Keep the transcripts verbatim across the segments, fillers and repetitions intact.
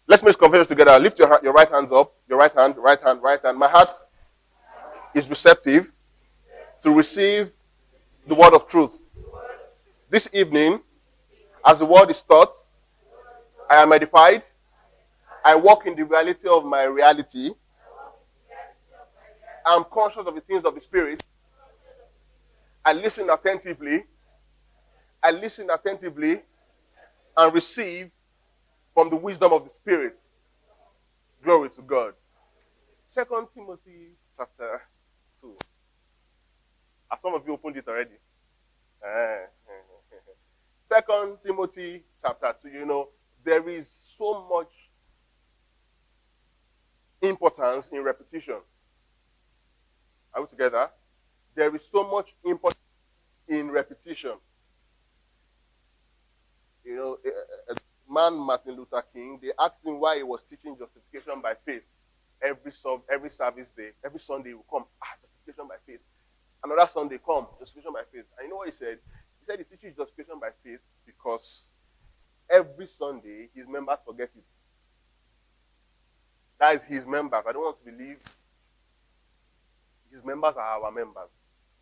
Let's make confession together. Lift your, your right hands up. Your right hand, right hand, right hand. My heart is receptive to receive the word of truth. This evening, as the word is taught, I am edified. I walk in the reality of my reality. I am conscious of the things of the Spirit. I listen attentively. I listen attentively and receive from the wisdom of the Spirit. Glory to God. Second Timothy chapter two. Have some of you opened it already? Second Timothy chapter two. You know, there is so much importance in repetition. Are we together? There is so much importance in repetition. You know, a, a man, Martin Luther King, they asked him why he was teaching justification by faith every sub, every service day, every Sunday he would come, ah, justification by faith. Another Sunday, come, justification by faith. And you know what he said? He said he teaches justification by faith because every Sunday his members forget it. That is his members. I don't want to believe his members are our members.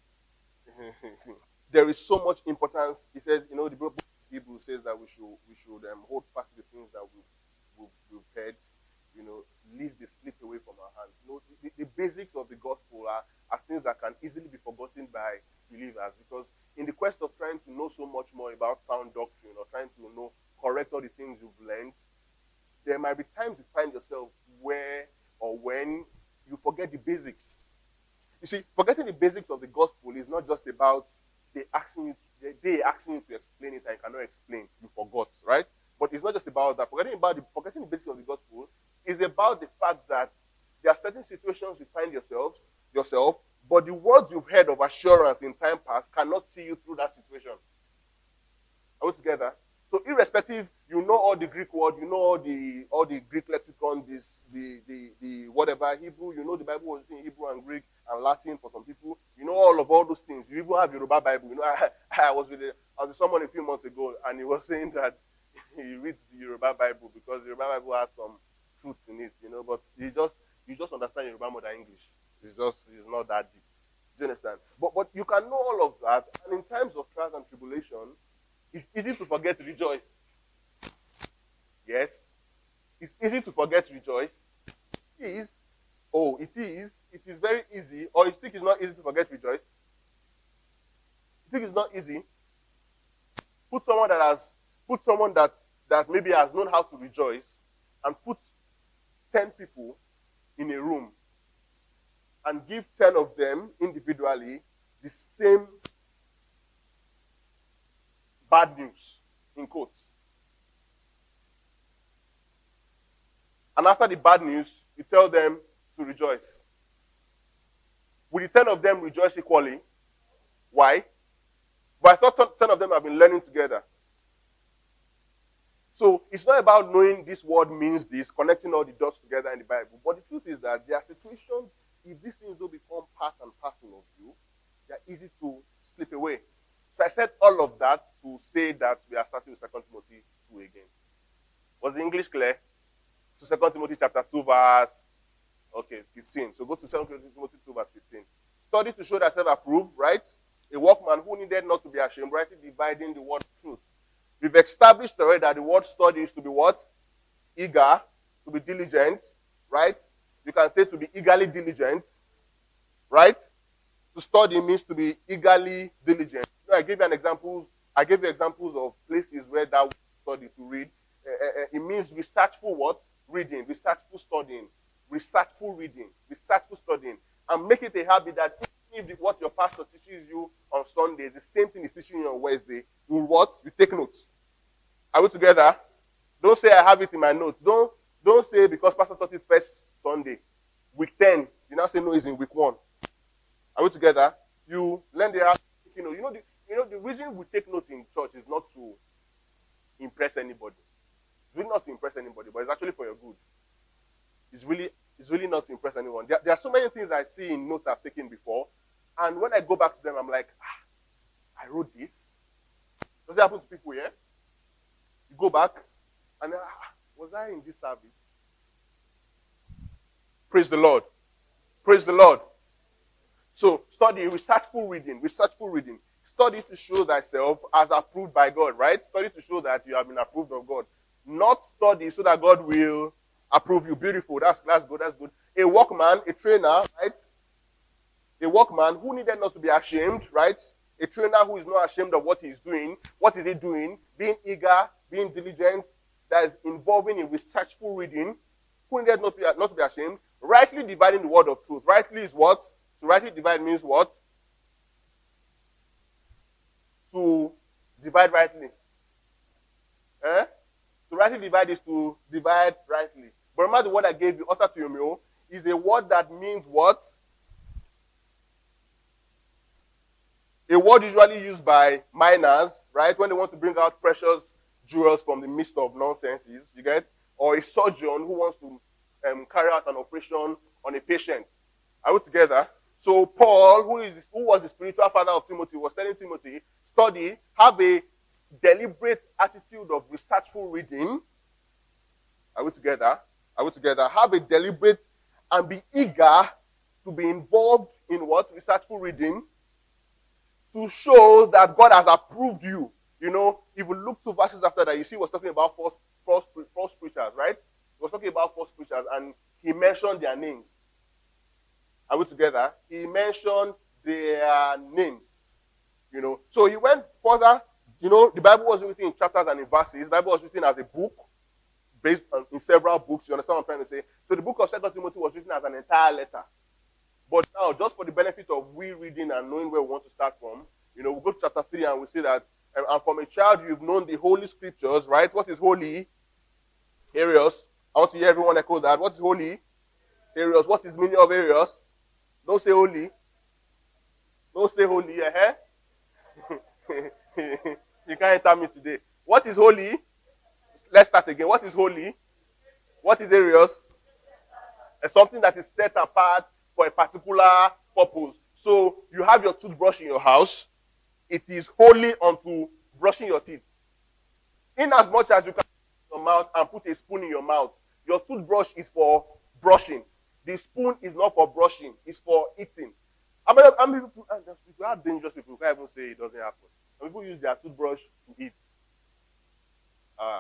There is so much importance. He says, you know, the book of Hebrews says that we should we should um, hold fast to the things that we've, we've, we've heard. You know, least they slip away from our hands. You know, the, the basics of the gospel are, are things that can easily be forgotten by believers, because in the quest of trying to know so much more about sound doctrine or trying to know, correct all the things you've learned, there might be times you find yourself where or when you forget the basics. You see, forgetting the basics of the gospel is not just about they asking you, they, they asking you to explain it and you cannot explain. You forgot, right? But it's not just about that. Forgetting about the forgetting the basics of the gospel is about the fact that there are certain situations you find yourself, yourself, but the words you've heard of assurance in time past cannot see you through that situation. Are we together? So irrespective, you know all the Greek word, you know all the all the Greek lexicon, this the the the whatever Hebrew, you know the Bible was in Hebrew and Greek and Latin for some people. You know all of all those things. You even have Yoruba Bible. You know, I, I was with a, I was with someone a few months ago, and he was saying that he reads the Yoruba Bible because the Yoruba Bible has some truth in it, you know. But he just you just understand Yoruba more than English. It's just it's not that deep. Do you understand? But but you can know all of that, and in times of trials and tribulation, it's easy to forget to rejoice. Yes. It's easy to forget to rejoice. It is. Oh, it is. It is very easy. Or you think it's not easy to forget to rejoice? You think it's not easy? Put someone that has, put someone that, that maybe has known how to rejoice and put ten people in a room and give ten of them individually the same bad news, in quotes. And after the bad news, you tell them to rejoice. Will the ten of them rejoice equally? Why? But I thought ten of them have been learning together. So it's not about knowing this word means this, connecting all the dots together in the Bible. But the truth is that there are situations, if these things don't become part and parcel of you, they're easy to slip away. So I said all of that to say that we are starting with Second Timothy two again. Was the English clear? So Second Timothy chapter two verse, okay, fifteen. So go to Second Timothy two verse fifteen. Study to show thyself approved, right? A workman who needed not to be ashamed, rightly dividing the word of truth. We've established already that the word study is to be what? Eager, to be diligent, right? You can say to be eagerly diligent, right? To study means to be eagerly diligent. You know, I gave you an example. I gave you examples of places where that word study to read. Uh, uh, it means researchful what? Reading, researchful studying, researchful reading, researchful studying, and make it a habit that if the, what your pastor teaches you on Sunday, the same thing is teaching you on Wednesday, you will what? You take notes. Are we together? Don't say I have it in my notes. Don't don't say because pastor taught it first Sunday, week ten. You now say no, it's in week one. Are we together? You learn the habit of taking notes. You know the you know the reason we take notes in church is not to impress anybody. It's really not to impress anybody, but it's actually for your good. It's really, it's really not to impress anyone. There, there are so many things I see in notes I've taken before, and when I go back to them, I'm like, ah, I wrote this. Does it happen to people here? You go back, and ah, Was I in this service? Praise the Lord. Praise the Lord. So, study, researchful reading, researchful reading. Study to show thyself as approved by God, right? Study to show that you have been approved of God. Not study so that God will approve you. Beautiful. That's, that's good. That's good. A workman, a trainer, right? A workman who needed not to be ashamed, right? A trainer who is not ashamed of what he is doing. What is he doing? Being eager, being diligent, that is involving in researchful reading. Who needed not to, be, not to be ashamed? Rightly dividing the word of truth. Rightly is what? To rightly divide means what? To divide rightly. Eh? To rightly divide is to divide rightly. But remember the word I gave you, utter to your meal, is a word that means what? A word usually used by miners, right? When they want to bring out precious jewels from the midst of nonsenses, you get? Or a surgeon who wants to um, carry out an operation on a patient. Are we together? So Paul, who is who was the spiritual father of Timothy, was telling Timothy, study, have a deliberate attitude of researchful reading. Are we together? Are we together? Have a deliberate and be eager to be involved in what? Researchful reading. To show that God has approved you. You know, if we look two verses after that, you see he was talking about false, false, false preachers, right? He was talking about false preachers and he mentioned their names. Are we together? He mentioned their names. You know, so he went further. You know, the Bible was written in chapters and in verses. The Bible was written as a book, based on, in several books. You understand what I'm trying to say? So the book of Second Timothy was written as an entire letter. But now, just for the benefit of we reading and knowing where we want to start from, you know, we'll go to chapter three and we see that, um, and from a child you've known the holy scriptures, right? What is holy? Arios. I want to hear everyone echo that. What is holy? Arios. What is the meaning of Arios? Don't say holy. Don't say holy, eh? You can't enter me today. What is holy? Let's start again. What is holy? What is Arios? It's something that is set apart for a particular purpose. So you have your toothbrush in your house. It is holy unto brushing your teeth. In as much as you can put your mouth and put a spoon in your mouth, your toothbrush is for brushing. The spoon is not for brushing. It's for eating. I mean, I mean, people, people are dangerous people. You can't even say it doesn't happen. Some people use their toothbrush to eat. Uh,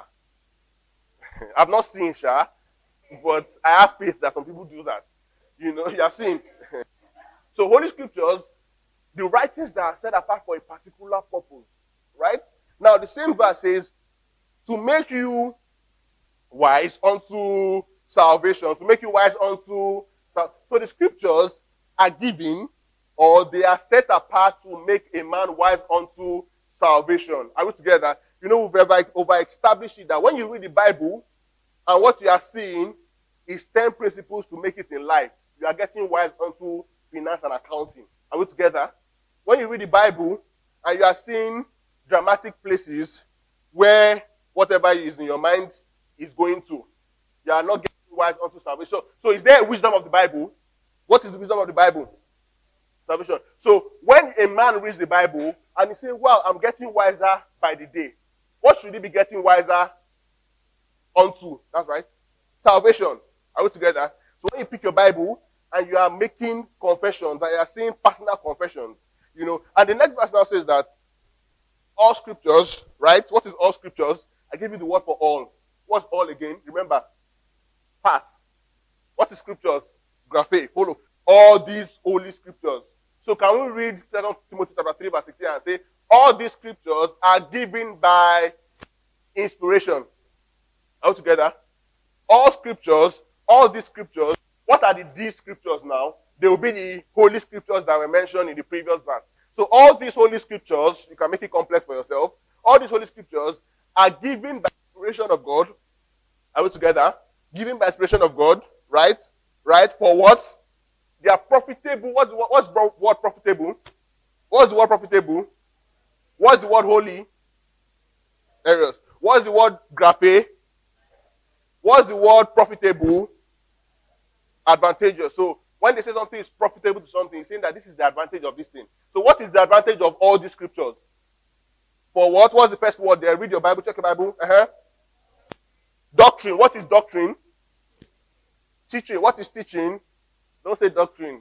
I've not seen Sha, but I have faith that some people do that. You know, you have seen. So Holy Scriptures, the writings that are set apart for a particular purpose, right? Now the same verse says, to make you wise unto salvation, to make you wise unto, so the Scriptures are given, or they are set apart to make a man wise unto salvation. Are we together? You know, we've ever over-established it that when you read the Bible, and what you are seeing is ten principles to make it in life. You are getting wise unto finance and accounting. Are we together? When you read the Bible and you are seeing dramatic places where whatever is in your mind is going to, you are not getting wise unto salvation. So is there a wisdom of the Bible? What is the wisdom of the Bible? Salvation. So when a man reads the Bible and he says, well, I'm getting wiser by the day, what should he be getting wiser unto? That's right. Salvation. Are we together? So when you pick your Bible and you are making confessions, and you are saying personal confessions, you know, and the next verse now says that all scriptures, right? What is all scriptures? I give you the word for all. What's all again? Remember, pass. What is scriptures? Graphe, follow. All these holy scriptures. So can we read Second Timothy chapter three verse sixteen and say, all these scriptures are given by inspiration. Are we together? All scriptures, all these scriptures, what are the these scriptures now? They will be the holy scriptures that were mentioned in the previous verse. So all these holy scriptures, you can make it complex for yourself, all these holy scriptures are given by inspiration of God. Are we together? Given by inspiration of God, right? Right? For what? They are profitable. What's the word, what's the word profitable? What's the word profitable? What's the word holy? Areas. What's the word graphe? What's the word profitable? Advantageous. So when they say something is profitable to something, it's saying that this is the advantage of this thing. So what is the advantage of all these scriptures? For what? What's the first word there? Read your Bible, check your Bible. Uh-huh. Doctrine. What is doctrine? Teaching. What is teaching? Don't say doctrine.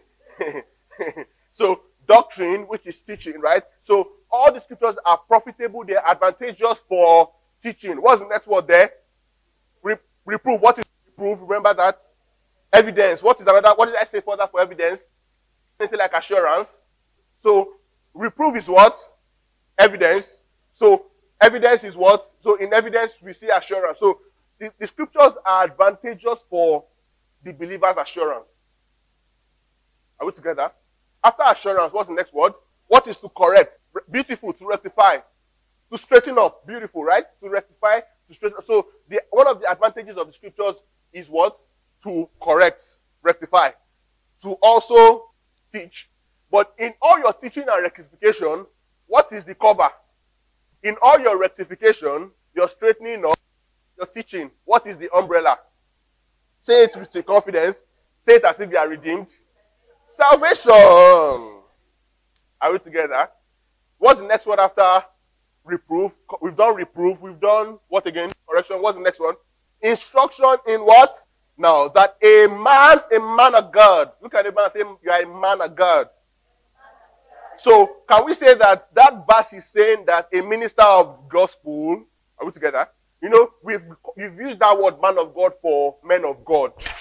So, doctrine, which is teaching, right? So, all the scriptures are profitable. They're advantageous for teaching. What's the next word there? Re- reprove. What is reprove? Remember that? Evidence. What is another? What did I say for that for evidence? Anything like assurance. So, reprove is what? Evidence. So, evidence is what? So, in evidence, we see assurance. So, the, the scriptures are advantageous for the believer's assurance. Are we together? After assurance, what's the next word? What is to correct? Beautiful, to rectify. To straighten up. Beautiful, right? To rectify, to straighten up. So, the, one of the advantages of the scriptures is what? To correct, rectify. To also teach. But in all your teaching and rectification, what is the cover? In all your rectification, your straightening up, your teaching, what is the umbrella? Say it with confidence. Say it as if you are redeemed. Salvation. Are we together? What's the next word after reproof? We've done reproof. We've done what again? Correction. What's the next one? Instruction in what? Now, that a man, a man of God. Look at the man and say, you are a man of God. So, can we say that that verse is saying that a minister of gospel, are we together? You know, we've, we've used that word man of God for men of God. Do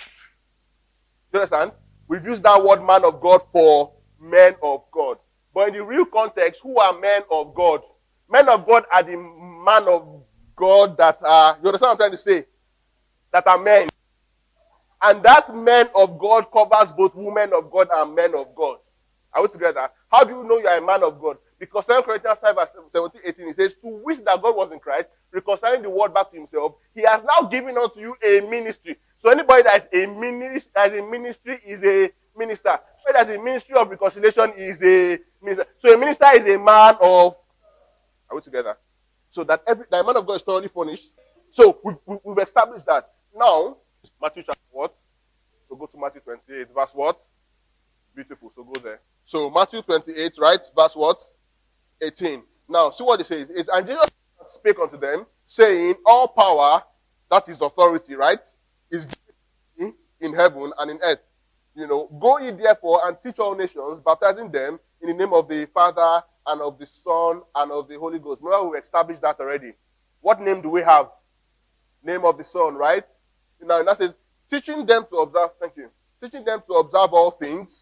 you understand? We've used that word man of God for men of God. But in the real context, who are men of God? Men of God are the man of God that are, you understand what I'm trying to say? That are men. And that men of God covers both women of God and men of God. Are we together? How do you know you are a man of God? Because Second Corinthians five, verse seventeen, eighteen, it says, to which that God was in Christ, reconciling the world back to himself, he has now given unto you a ministry. So anybody that is a ministry, that is a ministry is a minister. So that is a ministry of reconciliation is a minister. So a minister is a man of, are we together? So that every that man of God is thoroughly furnished. So we've, we've established that. Now, Matthew chapter what? So go to Matthew twenty-eight, verse what? Beautiful, so go there. So Matthew twenty-eight, right? Verse what? eighteen. Now, see what it says. It's, and Jesus spake unto them, saying, all power, that is authority, right, is given in heaven and in earth. You know, go ye therefore and teach all nations, baptizing them in the name of the Father and of the Son and of the Holy Ghost. Remember, we established that already. What name do we have? Name of the Son, right? Now, that says, teaching them to observe, thank you, teaching them to observe all things,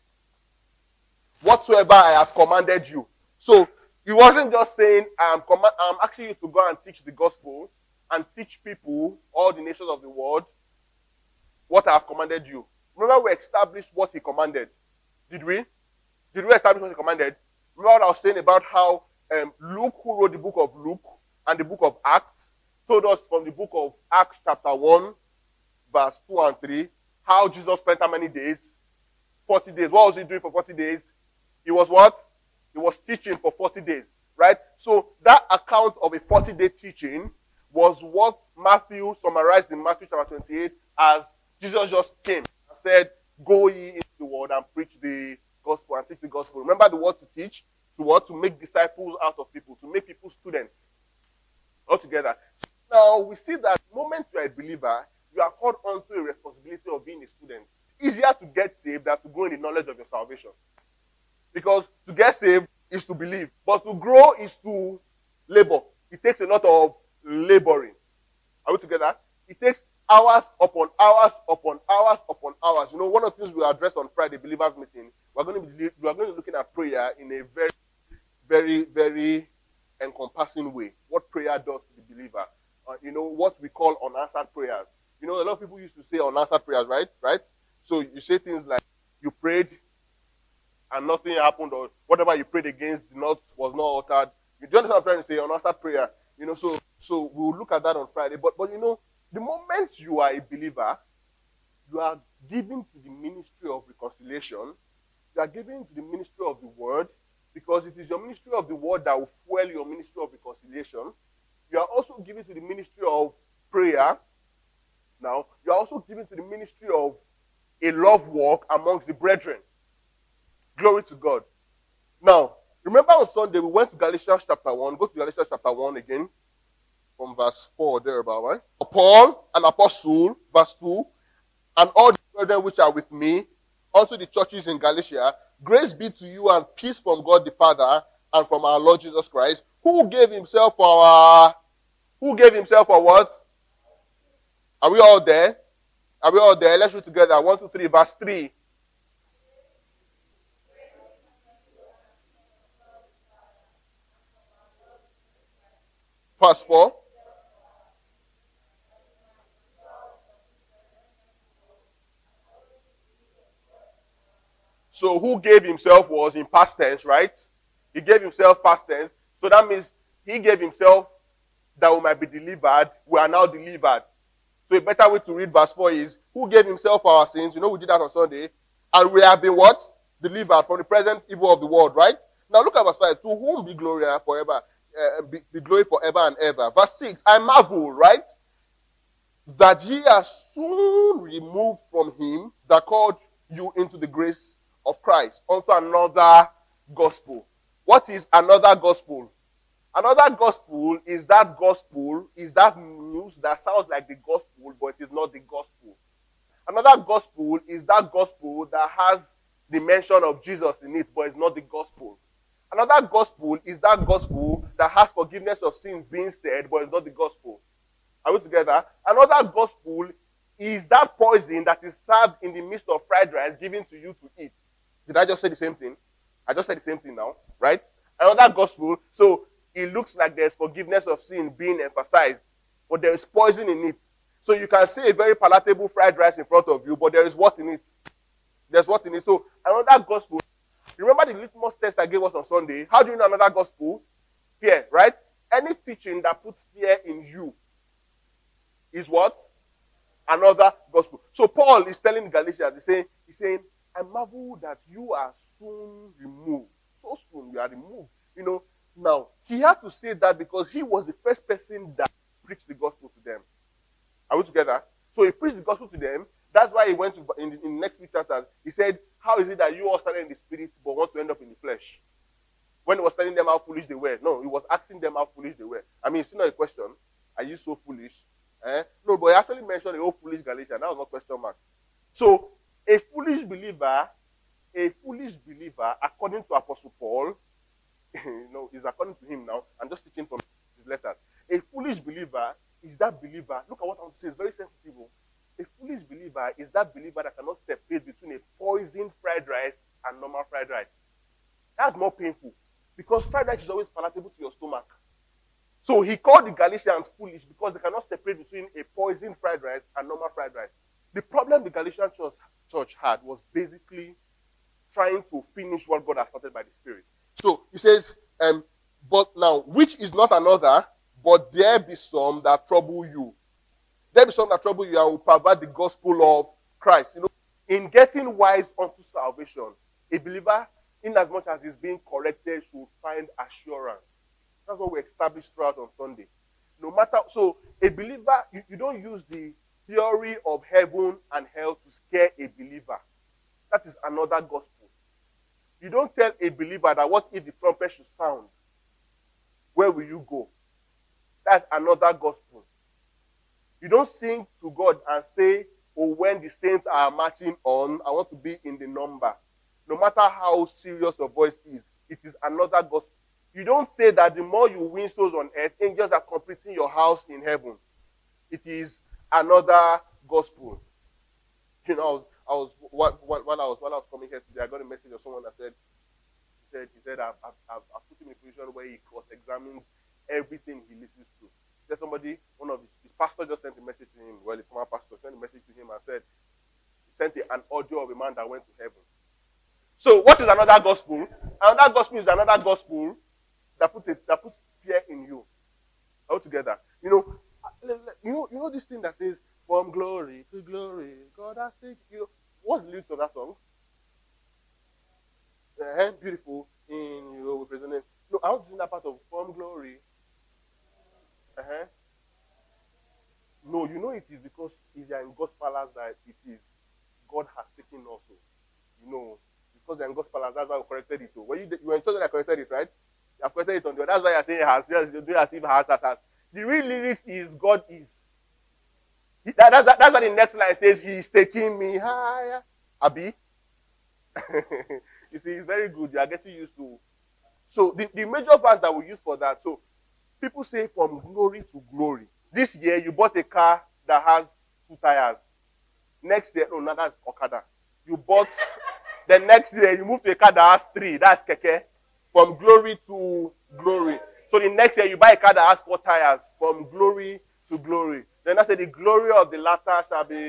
whatsoever I have commanded you. So, he wasn't just saying, I'm, command, I'm asking you to go and teach the gospel and teach people, all the nations of the world, what I have commanded you. Remember, we established what he commanded. Did we? Did we establish what he commanded? Remember what I was saying about how um, Luke, who wrote the book of Luke and the book of Acts, told us from the book of Acts chapter one, verse two and three, how Jesus spent how many days? forty days. What was he doing for forty days? He was what? He was teaching for forty days, right? So that account of a forty-day teaching was what Matthew summarized in Matthew chapter twenty-eight as Jesus just came and said, go ye into the world and preach the gospel and teach the gospel. Remember the word to teach? To what? To make disciples out of people, to make people students. Altogether. So now we see that the moment you are a believer, you are called onto a responsibility of being a student. It's easier to get saved than to grow in the knowledge of your salvation. Because to get saved is to believe. But to grow is to labor. It takes a lot of laboring. Are we together? It takes hours upon hours upon hours upon hours. You know, one of the things we address on Friday, believers meeting, we're going to be, we're going to be looking at prayer in a very, very, very encompassing way. What prayer does to the believer. Uh, you know, what we call unanswered prayers. You know, a lot of people used to say unanswered prayers, right? Right? So you say things like, you prayed and nothing happened, or whatever you prayed against did not, was not altered. You do understand what I'm trying to say? Unanswered prayer. You know, so so we'll look at that on Friday. But but you know, the moment you are a believer, you are given to the ministry of reconciliation. You are given to the ministry of the word, because it is your ministry of the word that will fuel your ministry of reconciliation. You are also given to the ministry of prayer. Now, you are also given to the ministry of a love walk amongst the brethren. Glory to God. Now, remember on Sunday we went to Galatians chapter one. Go to Galatians chapter one again. from verse four there about, right? Paul, an apostle, verse two, and all the brethren which are with me, unto the churches in Galatia, grace be to you and peace from God the Father and from our Lord Jesus Christ, who gave himself for our, who gave himself for what? Are we all there? Are we all there? Let's read together. One, two, three, verse three. Verse four. So who gave himself was in past tense, right? He gave himself past tense. So that means he gave himself that we might be delivered. We are now delivered. So a better way to read verse four is, who gave himself for our sins? You know, we did that on Sunday. And we have been what? Delivered from the present evil of the world, right? Now look at verse five. To whom be glory forever, uh, be, be glory forever and ever. Verse six. I marvel, right? That ye are soon removed from him that called you into the grace of Christ, unto another gospel. What is another gospel? Another gospel is that gospel, is that news that sounds like the gospel, but it is not the gospel. Another gospel is that gospel that has the mention of Jesus in it, but it's not the gospel. Another gospel is that gospel that has forgiveness of sins being said, but it's not the gospel. Are we together? Another gospel is that poison that is served in the midst of fried rice given to you to eat. Did I just say the same thing? I just said the same thing now, right? Another gospel, so it looks like there's forgiveness of sin being emphasized, but there is poison in it. So you can see a very palatable fried rice in front of you, but there is what in it? There's what in it. So another gospel, remember the litmus test I gave us on Sunday? How do you know another gospel? Fear, right? Any teaching that puts fear in you is what? Another gospel. So Paul is telling Galatians, he's saying, he's saying, I marvel that you are soon removed. So soon you are removed. You know, now, he had to say that because he was the first person that preached the gospel to them. Are we together? So he preached the gospel to them. That's why he went to, in the, in the next few chapters, he said, how is it that you all started in the spirit but want to end up in the flesh? When he was telling them how foolish they were. No, he was asking them how foolish they were. I mean, it's not a question. Are you so foolish? Eh? No, but he actually mentioned a whole foolish Galatian. That was not question mark. So, a foolish believer, a foolish believer, according to Apostle Paul, you know, is according to him now. I'm just teaching from his letters. A foolish believer is that believer. Look at what I want to say. It's very sensitive. A foolish believer is that believer that cannot separate between a poisoned fried rice and normal fried rice. That's more painful because fried rice is always palatable to your stomach. So he called the Galatians foolish because they cannot separate between a poisoned fried rice and normal fried rice. The problem the Galatian church, church had was basically trying to finish what God has started by the Spirit. So he says, um, but now, which is not another, but there be some that trouble you. There be some that trouble you and will pervert the gospel of Christ. You know, in getting wise unto salvation, a believer, in as much as he's being corrected, should find assurance. That's what we established throughout on Sunday. No matter, so a believer, you, you don't use the theory of heaven and hell to scare a believer. That is another gospel. You don't tell a believer that what if the trumpet should sound? Where will you go? That's another gospel. You don't sing to God and say, oh, when the saints are marching on, I want to be in the number. No matter how serious your voice is, it is another gospel. You don't say that the more you win souls on earth, angels are completing your house in heaven. It is another gospel. You know, I was, I was while, while I was while I was coming here today, I got a message of someone that said, he said, he said, I've, I've, I've put him in a position where he cross-examines everything he listens to. There's somebody, one of his, his pastor just sent a message to him. Well, his former pastor sent a message to him and said, he sent a, an audio of a man that went to heaven. So, what is another gospel? Another gospel is another gospel that puts a, that puts fear in you. All together, you know, you know, you know this thing that says, "From glory to glory, God has taken you." What's the lyrics of that song? Uh, beautiful in you, representing. No, I want to sing that part of "From glory." Uh-huh. No, you know it is because if they are in God's palace that it is God has taken also. You know, because they're in God's palace, that's why we corrected it. When you, you were in church, I corrected it, right? You have corrected it on the. That's why you're saying it has. You're doing as if it has, has, has. The real lyrics is God is. That, that, that, that's what the next line says. He is taking me higher. Abi? You see, it's very good. You are getting used to. So the, the major verse that we use for that. So people say from glory to glory. This year you bought a car that has two tires. Next year, no, no, that's Okada. You bought, the next year you move to a car that has three. That's Keke. From glory to glory. So the next year you buy a car that has four tires. From glory to glory. Then I say the glory of the latter shall be.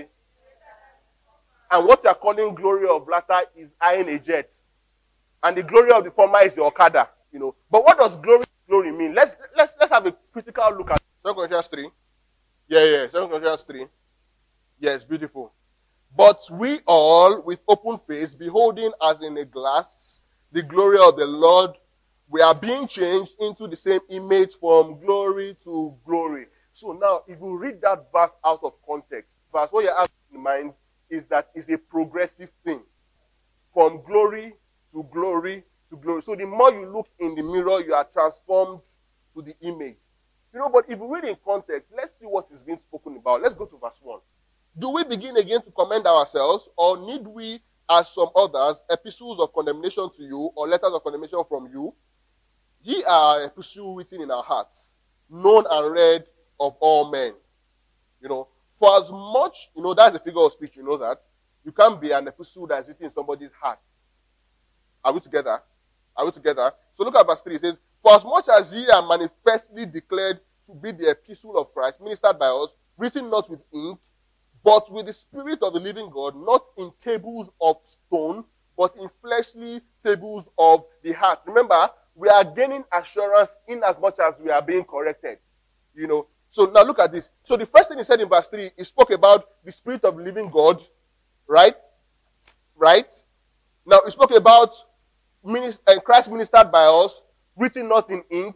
And what you are calling glory of latter is eyeing a jet. And the glory of the former is the Okada. You know. But what does glory glory mean? Let's let's let's have a critical look at Second Corinthians three. Yeah, yeah, Second Corinthians three. Yes, beautiful. But we all, with open face, beholding as in a glass the glory of the Lord, we are being changed into the same image from glory to glory. So now, if you read that verse out of context, verse what you have in mind is that it's a progressive thing. From glory to glory to glory. So the more you look in the mirror, you are transformed to the image. You know, but if you read in context, let's see what is being spoken about. Let's go to verse one. Do we begin again to commend ourselves, or need we, as some others, epistles of condemnation to you, or letters of condemnation from you? Ye are epistles written in our hearts, known and read of all men. You know, for as much, you know, that's a figure of speech, you know that. You can't be an epistle that's written in somebody's heart. Are we together? Are we together? So look at verse three. It says, for as much as ye are manifestly declared to be the epistle of Christ, ministered by us, written not with ink, but with the Spirit of the living God, not in tables of stone, but in fleshly tables of the heart. Remember, we are gaining assurance in as much as we are being corrected. You know. So now look at this. So the first thing he said in verse three, he spoke about the Spirit of the living God, right? Right? Now he spoke about minister, and Christ ministered by us, written not in ink.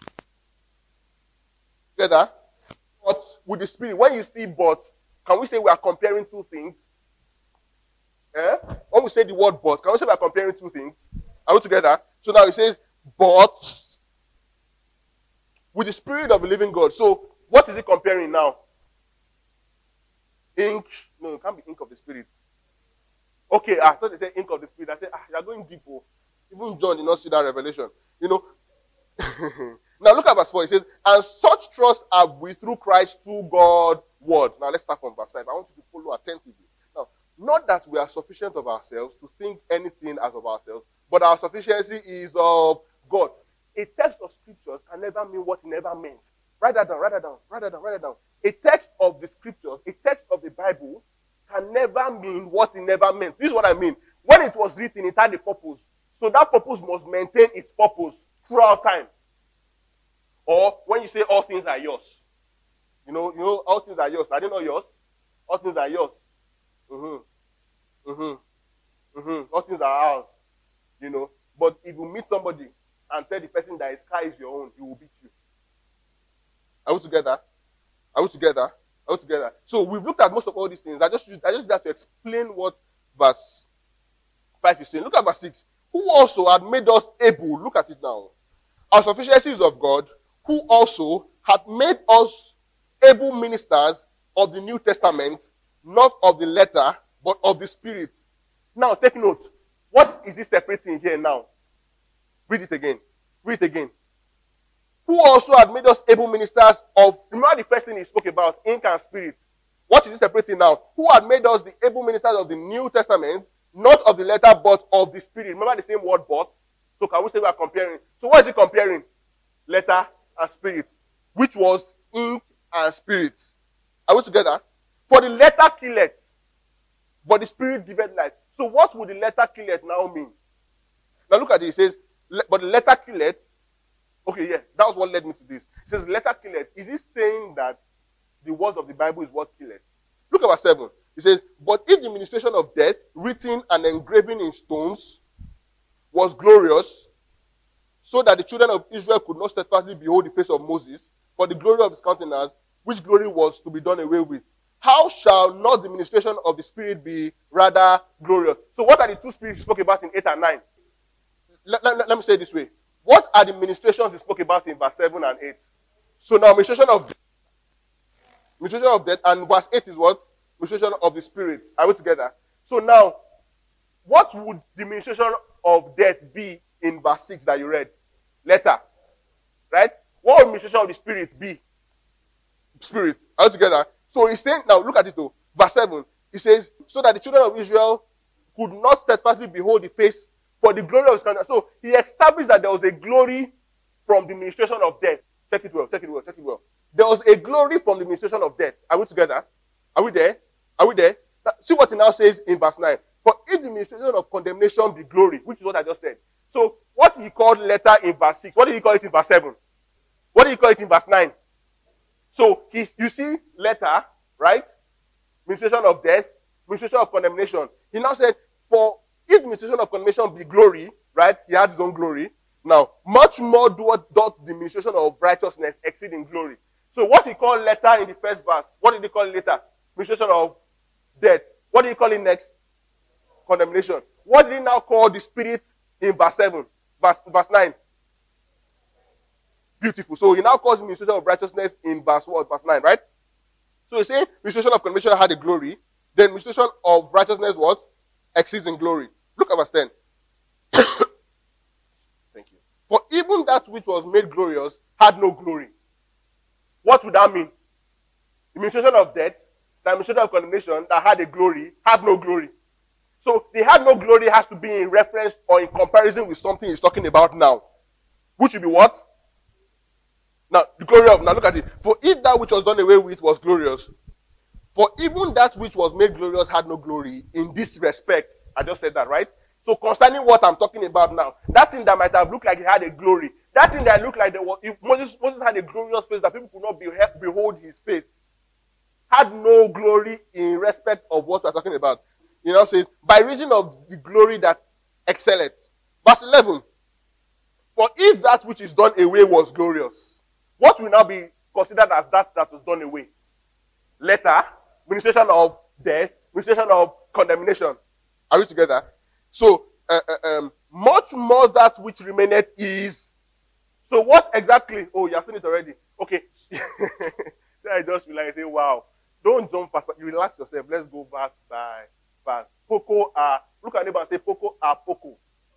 Together, but with the Spirit. When you see but, can we say we are comparing two things? Eh? When we say the word but, can we say we are comparing two things? Are we together? So now it says, but with the Spirit of the living God. So what is it comparing now? Ink. No, it can't be ink of the Spirit. Okay, I thought they said ink of the Spirit. I said, ah, you're going deep. Oh. Even John did not see that revelation. You know. Now look at verse four. It says, and such trust have we through Christ to God word. Now let's start from verse five. I want you to follow attentively. Now, not that we are sufficient of ourselves to think anything as of ourselves, but our sufficiency is of God. A text of scriptures can never mean what it never meant. Write that down, write that down, write that down, write that down. A text of the scriptures, a text of the Bible can never mean what it never meant. This is what I mean. When it was written, it had a purpose. So that purpose must maintain its purpose throughout time. Or when you say all things are yours. You know, you know, all things are yours. Are they not yours? All things are yours. Mm-hmm. Mm-hmm. Mm-hmm. All things are ours. You know. But if you meet somebody and tell the person that his car is your own, he will beat you. Are we together? Are we together? Are we together? So we've looked at most of all these things. I just I just have to explain what verse five is saying. Look at verse six. Who also had made us able, look at it now. Our sufficiency is of God, who also had made us able ministers of the New Testament, not of the letter, but of the Spirit. Now take note. What is he separating here now? Read it again. Read it again. Who also had made us able ministers of, remember the first thing he spoke about, ink and spirit. What is he separating now? Who had made us the able ministers of the New Testament, not of the letter, but of the Spirit. Remember the same word, but? So can we say we are comparing? So what is he comparing? Letter and spirit. Which was ink and spirit. Are we together? For the letter killeth, but the Spirit giveth life. So what would the letter killeth now mean? Now look at it. It says, but the letter killeth. Okay, yeah, that was what led me to this. It says, letter killeth. Is it saying that the words of the Bible is what killeth? Look at verse seven. It says, but if the ministration of death, written and engraven in stones, was glorious, so that the children of Israel could not steadfastly behold the face of Moses, for the glory of his countenance, which glory was to be done away with, how shall not the ministration of the Spirit be rather glorious? So what are the two spirits he spoke about in eight and nine? Let, let, let me say it this way. What are the ministrations he spoke about in verse seven and eight? So now ministration of ministration of death, and verse eight is what? Ministration of the Spirit. Are we together? So now, what would the ministration of death be in verse six that you read? Letter. Right? What would the ministration of the Spirit be? Spirit. Are we together? So he's saying, now look at it though. Verse seven. He says, so that the children of Israel could not steadfastly behold the face for the glory of his countenance. So he established that there was a glory from the ministration of death. Check it well, check it well, check it well. There was a glory from the ministration of death. Are we together? Are we there? Are we there? Now, see what he now says in verse nine. For if the ministration of condemnation be glory, which is what I just said. So what he called letter in verse six, what did he call it in verse seven? What did he call it in verse nine? So he's, you see letter, right? Ministration of death, ministration of condemnation. He now said, for if the ministration of condemnation be glory, right? He had his own glory. Now, much more doth the ministration of righteousness exceed in glory. So what he called letter in the first verse, what did he call it later? Ministration of death. What did he call it next? Condemnation. What did he now call the Spirit in verse seven? Verse, verse nine. Beautiful. So he now calls the ministration of righteousness in verse what? Verse nine, right? So he's saying ministration of condemnation had a glory. Then ministration of righteousness what? Exceeds in glory. Look at verse ten. Thank you. For even that which was made glorious had no glory. What would that mean? The ministration of death, the administration of condemnation that had a glory, had no glory. So the had no glory has to be in reference or in comparison with something he's talking about now. Which would be what? Now, the glory of, now look at it. For if that which was done away with was glorious, for even that which was made glorious had no glory in this respect. I just said that, right? So concerning what I'm talking about now, that thing that might have looked like it had a glory, that thing that looked like there was, if Moses, Moses had a glorious face that people could not be, behold his face, had no glory in respect of what we're talking about. You know, says, by reason of the glory that excelleth. Verse eleven. For if that which is done away was glorious, what will now be considered as that that was done away? Letter, ministration of death, ministration of condemnation. Are we together? So, uh, uh, um, much more that which remaineth is. So what exactly? Oh, you have seen it already. Okay. So I just realized, say, wow. Don't jump fast. You relax yourself. Let's go fast by fast. Poco a. Look at neighbor and say, poco a poco.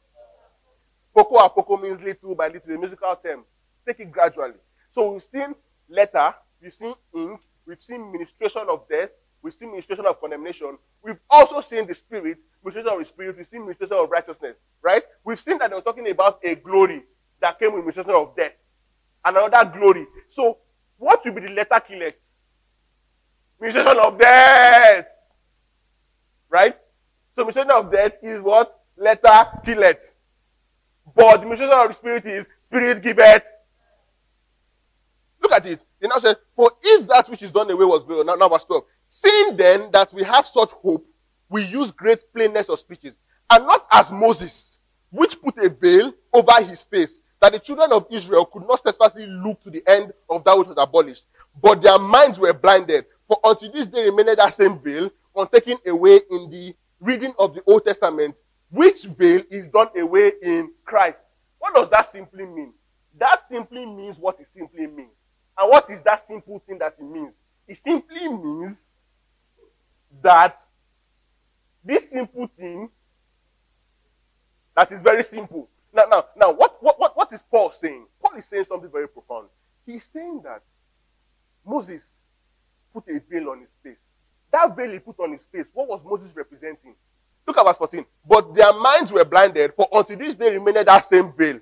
Poco a poco means little by little, a musical term. Take it gradually. So we've seen letter, we've seen ink, we've seen ministration of death, we've seen ministration of condemnation. We've also seen the Spirit, ministration of the Spirit, we've seen ministration of righteousness, right? We've seen that they were talking about a glory that came with ministration of death. And another glory. So what will be the letter killeth? Ministration of death. Right? So ministration of death is what? Letter killeth. But the ministration of the Spirit is Spirit giveth. Look at it. He now said, for if that which is done away was glorious. Now, now verse twelve. Seeing then that we have such hope, we use great plainness of speeches. And not as Moses, which put a veil over his face, that the children of Israel could not steadfastly look to the end of that which was abolished. But their minds were blinded. For until this day remained that same veil, untaken away in the reading of the Old Testament, which veil is done away in Christ. What does that simply mean? That simply means what it simply means. And what is that simple thing that it means? It simply means that this simple thing that is very simple. Now, now, now, what, what, what, what is Paul saying? Paul is saying something very profound. He's saying that Moses put a veil on his face. That veil he put on his face, what was Moses representing? Look at verse fourteen. But their minds were blinded, for until this day remained that same veil.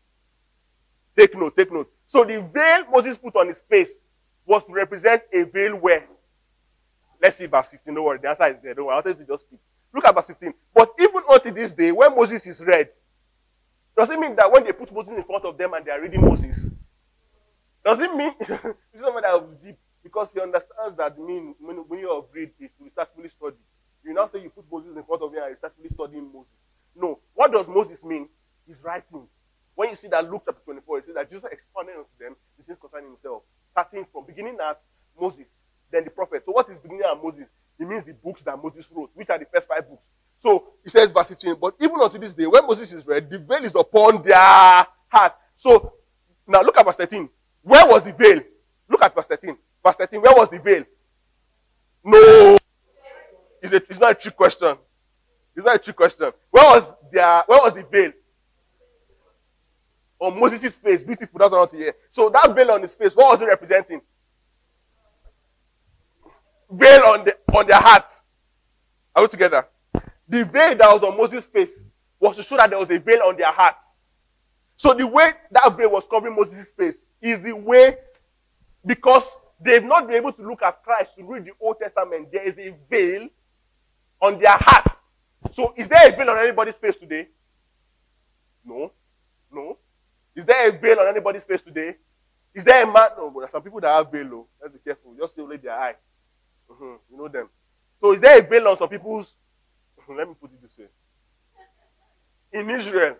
Take note, take note. So the veil Moses put on his face was to represent a veil where? Let's see verse fifteen. Don't worry, the answer is there. Don't worry, I wanted to just speak. Look at verse fifteen. But even until this day, when Moses is read, does it mean that when they put Moses in front of them and they are reading Moses? Does it mean, this is something that was deep, because he understands that mean, when, when you have read is to researchfully study. You now say you put Moses in front of you and researchfully studying Moses. No. What does Moses mean? His writings. When you see that Luke chapter twenty-four, it says that Jesus expounded unto them the things concerning himself, starting from beginning at Moses, then the prophet. So what is beginning at Moses? It means the books that Moses wrote, which are the first five books. So he says, verse fifteen, but even unto this day, when Moses is read, the veil is upon their heart. So now look at verse thirteen. Where was the veil? Look at verse thirteen. Verse thirteen, where was the veil? No. It's, a, it's not a trick question. It's not a trick question. Where was their, where was the veil? On Moses' face. Beautiful. That's what I want to hear. So that veil on his face, what was it representing? Veil on the on their heart. Are we together? The veil that was on Moses' face was to show that there was a veil on their heart. So the way that veil was covering Moses' face is the way, because they've not been able to look at Christ to read the Old Testament, there is a veil on their heart. So is there a veil on anybody's face today? No. No. Is there a veil on anybody's face today? Is there a man? No, but there are some people that have veil. Oh. Let's be careful. Just say only their eye. Mm-hmm. You know them. So is there a veil on some people's? Let me put it this way. In Israel.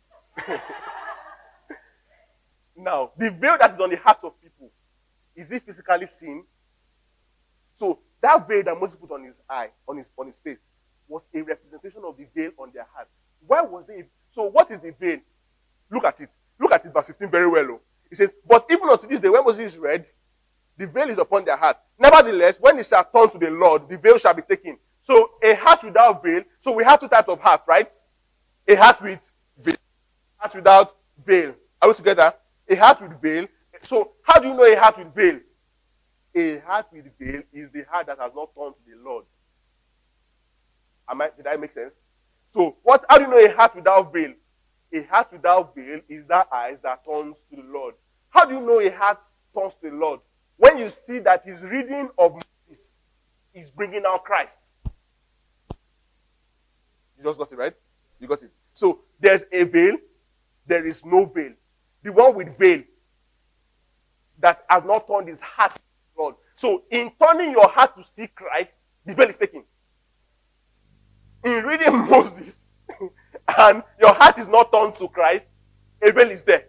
Now, the veil that is on the heart of people, is it physically seen? So that veil that Moses put on his eye, on his on his face, was a representation of the veil on their heart. Why was they? So what is the veil? Look at it. Look at it, verse fifteen very well. Oh. It says, but even unto this day, when Moses read, the veil is upon their heart. Nevertheless, when it shall turn to the Lord, the veil shall be taken. So a heart without veil. So we have two types of heart, right? A heart with veil. A heart without veil. Are we together? A heart with veil. So how do you know a heart with veil? A heart with veil is the heart that has not turned to the Lord. Am I, did that make sense? So what? How do you know a heart without veil? A heart without veil is that eyes that turns to the Lord. How do you know a heart turns to the Lord? When you see that his reading of Moses is bringing out Christ. You just got it, right? You got it. So there's a veil. There is no veil. The one with veil that has not turned his heart to the Lord. So in turning your heart to see Christ, the veil is taken. In reading Moses, and your heart is not turned to Christ, a veil is there.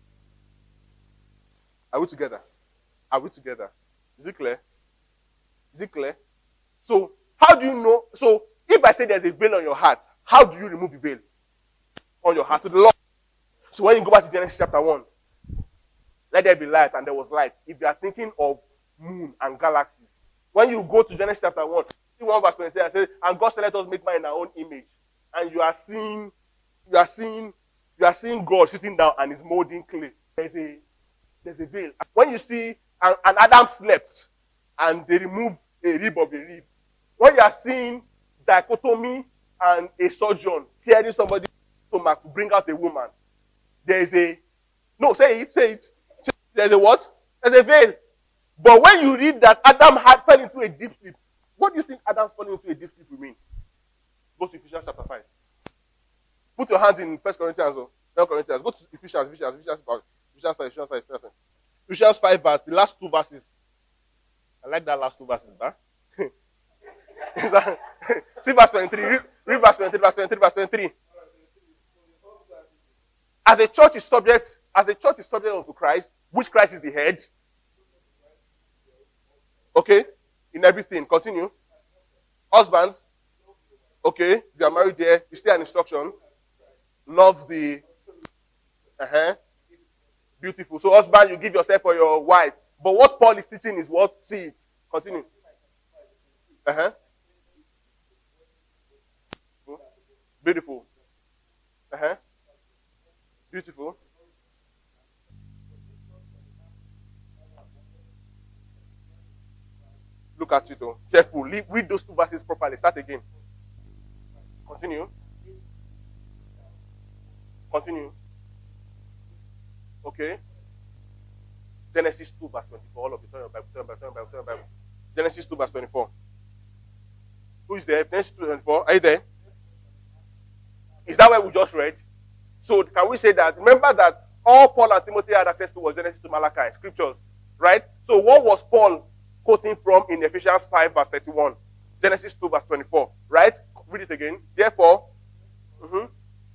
Are we together? Are we together? Is it clear? Is it clear? So, how do you know? So, if I say there's a veil on your heart, how do you remove the veil on your heart to the Lord? So, when you go back to Genesis chapter one, let there be light, and there was light. If you are thinking of moon and galaxies, when you go to Genesis chapter one, one verse twenty-seven says, and God said, let us make man in our own image. And you are seeing, you are seeing, you are seeing God sitting down and is molding clay. There's a, there's a veil. When you see, and, and Adam slept, and they removed a rib of a rib. When you are seeing dichotomy and a surgeon tearing somebody's stomach to bring out a woman, there is a, no, say it, say it. There's a what? There's a veil. But when you read that Adam had fell into a deep sleep, what do you think Adam's falling into a deep sleep will mean? Go to Ephesians chapter five. Put your hands in First Corinthians or Second Corinthians. Go to Ephesians, Ephesians, Ephesians five, Ephesians five, Ephesians five, Ephesians five. Ephesians five verse, the last two verses. I like that last two verses, huh? See verse twenty-three. Read, read verse twenty-three, verse twenty-three, verse twenty-three. As a church is subject, as a church is subject unto Christ, which Christ is the head. Okay? In everything. Continue. Husbands. Okay. You are married there. You stay an instruction. Loves the. Uh-huh. Beautiful. So husband, you give yourself for your wife. But what Paul is teaching is what? See it. Continue. Uh-huh. Beautiful. Uh-huh. Beautiful. Look at it, though. Careful. Read, read those two verses properly. Start again. Continue. Continue. Okay. Genesis two verse twenty-four. All of you. Turn your Bible. Turn your Bible. Turn your Bible. Turn your Bible. Genesis two verse twenty-four. Who is there? Genesis two twenty-four. Are you there? Is that what we just read? So can we say that? Remember that all Paul and Timothy had access to was Genesis to Malachi, scriptures, right? So what was Paul quoting from in Ephesians five verse thirty-one? Genesis two verse twenty-four, right? Read it again. Therefore, mm-hmm.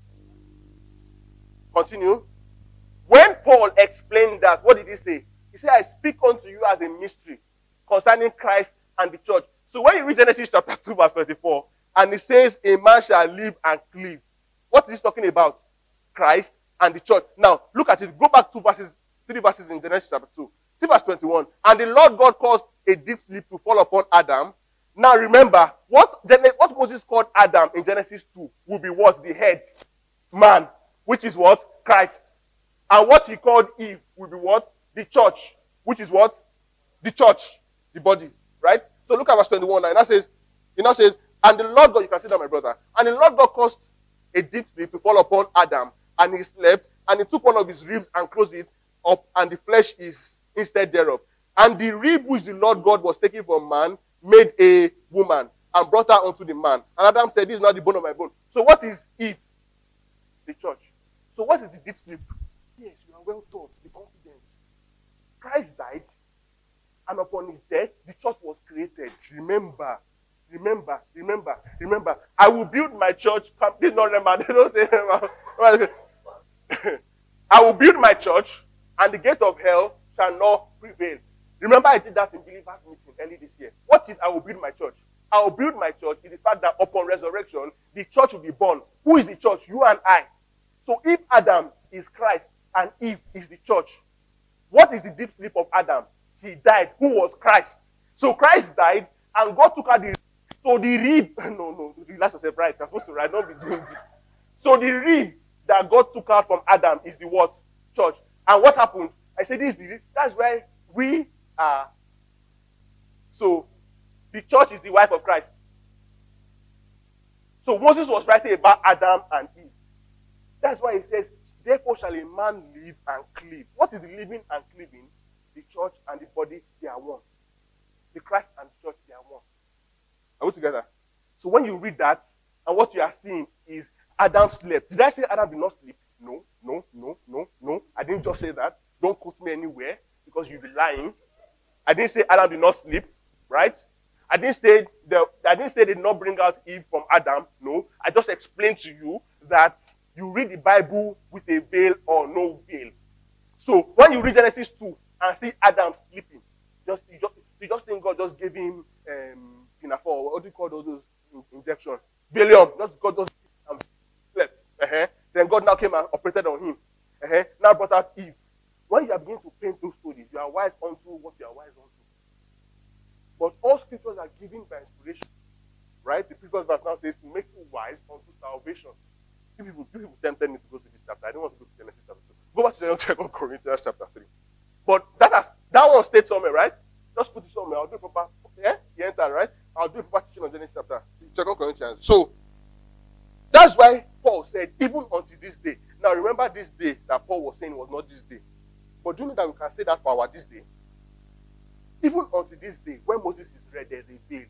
Continue. When Paul explained that, what did he say? He said, I speak unto you as a mystery concerning Christ and the church. So when you read Genesis chapter two verse twenty-four, and it says, a man shall live and cleave. What is he talking about? Christ and the church. Now, look at it. Go back two verses, three verses in Genesis chapter two. See verse twenty-one. And the Lord God caused a deep sleep to fall upon Adam. Now remember, what, what Moses called Adam in Genesis two will be what? The head. Man. Which is what? Christ. And what he called Eve will be what? The church. Which is what? The church. The body. Right? So look at verse twenty-one. And that says, it now says, and the Lord God, you can see that, my brother. And the Lord God caused a deep sleep to fall upon Adam. And he slept. And he took one of his ribs and closed it up. And the flesh is instead thereof. And the rib which the Lord God was taking from man made a woman and brought her unto the man. And Adam said, this is not the bone of my bone. So what is Eve? The church. So what is the deep sleep? Yes, you are well taught. Be confident. Christ died. And upon his death, the church was created. Remember. Remember. Remember. Remember. I will build my church. Please don't remember. They don't say remember. I will build my church, and the gate of hell shall not prevail. Remember, I did that in believers meeting early this year. What is I will build my church? I will build my church is the fact that upon resurrection, the church will be born. Who is the church? You and I. So if Adam is Christ and Eve is the church, what is the deep sleep of Adam? He died. Who was Christ? So Christ died, and God took out the. So the rib. No, no, relax yourself, right? You're supposed to right. Don't be doing this. So the rib that God took out from Adam is the what? Church. And what happened? I said this is the rib. That's why we are. So the church is the wife of Christ. So Moses was writing about Adam and Eve. That's why he says, therefore shall a man live and cleave. What is the living and cleaving? The church and the body, they are one. The Christ and the church, they are one. Are we together? So when you read that, and what you are seeing is Adam slept. Did I say Adam did not sleep? No, no, no, no, no. I didn't just say that. Don't quote me anywhere, because you'll be lying. I didn't say Adam did not sleep, right? I didn't say the, I didn't say they did not bring out Eve from Adam. No, I just explained to you that you read the Bible with a veil or no veil. So when you read Genesis two and see Adam sleeping, just you just, you just think God just gave him um, pinafore. What do you call those injections? Valium. Just God just um, slept. Uh-huh. Then God now came and operated on him. Uh-huh. Now brought out Eve. When you are beginning to paint those stories, you are wise unto what you are wise unto. But all scriptures are given by inspiration. Right? The previous verse now says to make you wise unto salvation. Few people, few people tempted me to go to this chapter. I don't want to go to Genesis chapter two. Go back to Second Corinthians chapter three. But that has that one stayed somewhere, right? Just put it somewhere. I'll do a proper yeah, you enter, right? I'll do a proper teaching on Genesis chapter Second Corinthians. So that's why Paul said, even until this day. Now remember this day that Paul was saying was not this day. But do you know that we can say that for our this day? Even until this day, when Moses is read, there's a veil.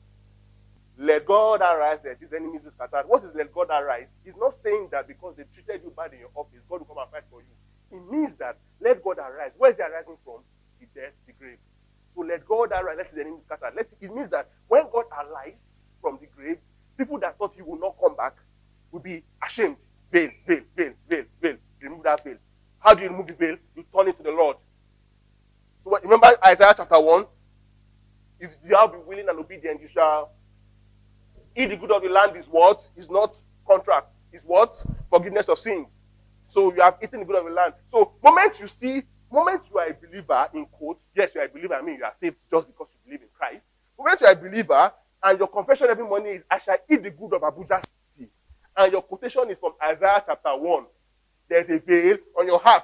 Let God arise, that his enemies will scatter. What is let God arise? He's not saying that because they treated you bad in your office, God will come and fight for you. It means that let God arise. Where is he arising from? The death, the grave. So let God arise, let his enemies scatter. Let, it means that when God arises from the grave, people that thought he would not come back will be ashamed. Veil, veil, veil, veil, veil. Remove that veil. How do you remove the veil? You turn it to the Lord. So remember Isaiah chapter one? If you shall be willing and obedient, you shall eat the good of the land. Is what? Is not contract. Is what? Forgiveness of sins. So you have eaten the good of the land. So moment you see, moment you are a believer, in quotes, yes, you are a believer, I mean you are saved just because you believe in Christ. Moment you are a believer, and your confession every morning is, I shall eat the good of Abuja City. And your quotation is from Isaiah chapter one. There's a veil on your heart.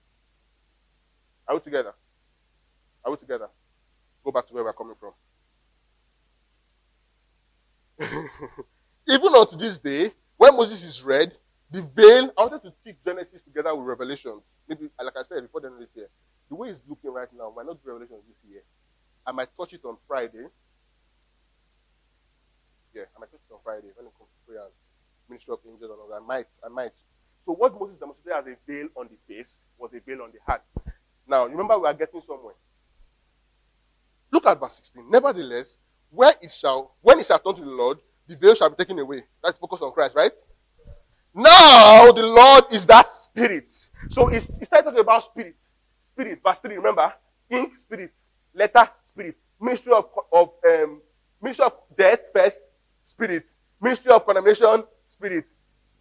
Are we together? Are we together? Go back to where we're coming from. Even unto this day, when Moses is read, the veil, I wanted to take Genesis together with Revelation. Maybe, like I said, before the end of this year, the way it's looking right now, I might not do Revelation this year. I might touch it on Friday. Yeah, I might touch it on Friday when it comes to prayer and ministry of angels and all that. I might, I might. So what Moses demonstrated as a veil on the face was a veil on the heart. Now, remember we are getting somewhere. Look at verse sixteen. Nevertheless, where it shall, when it shall turn to the Lord, the veil shall be taken away. That's focus on Christ, right? Now the Lord is that spirit. So it, it started talking about spirit. Spirit, verse three, remember? Ink, spirit. Letter, spirit. Ministry of, of um, ministry of death first, spirit. Ministry of condemnation, spirit.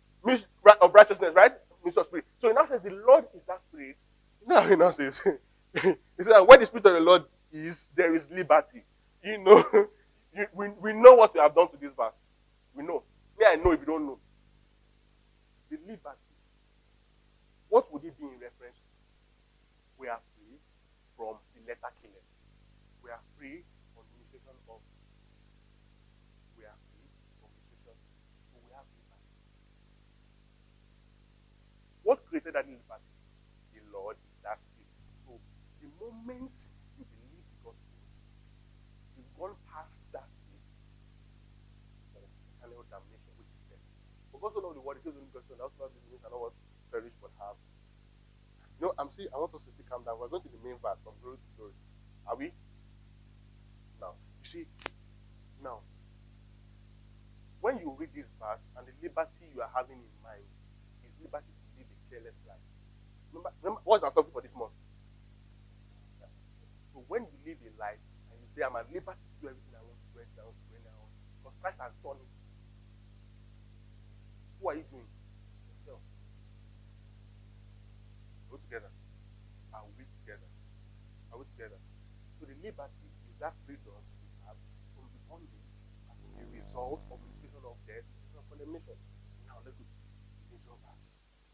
Ministry of righteousness, right? Ministry of spirit. So it now says the Lord is that spirit. Now he now says, He said, where the Spirit of the Lord is, there is liberty. You know, you, we, we know what we have done to this verse. We know. Me, I know if you don't know. The liberty. What would it be in reference to? We are free from the letter killer. We are free from the initiation of. We are free from the initiation. So we have liberty. What created that liberty? The Lord is that Spirit. So the moment you believe the gospel, you've gone past that state of eternal damnation, which is death. For God so loved the world, he gives the gospel, and also this means I know what perish but have. You know, I'm see, I want us to still calm down. We're going to the main verse from glory to glory. Are we? Now, you see, now, when you read this verse and the liberty you are having in mind is liberty to live a careless life. Remember, remember what I'm talking for this month? So when you live a life and you say, I'm at liberty to do everything I want to do, everything I want to do, everything I want to do, because Christ has done it. Who are you doing? Yourself. Go together. Are we together? Are we together? So the liberty is that freedom we have from the bondage as a result of the decision of death and condemnation. Now let's go into our verse.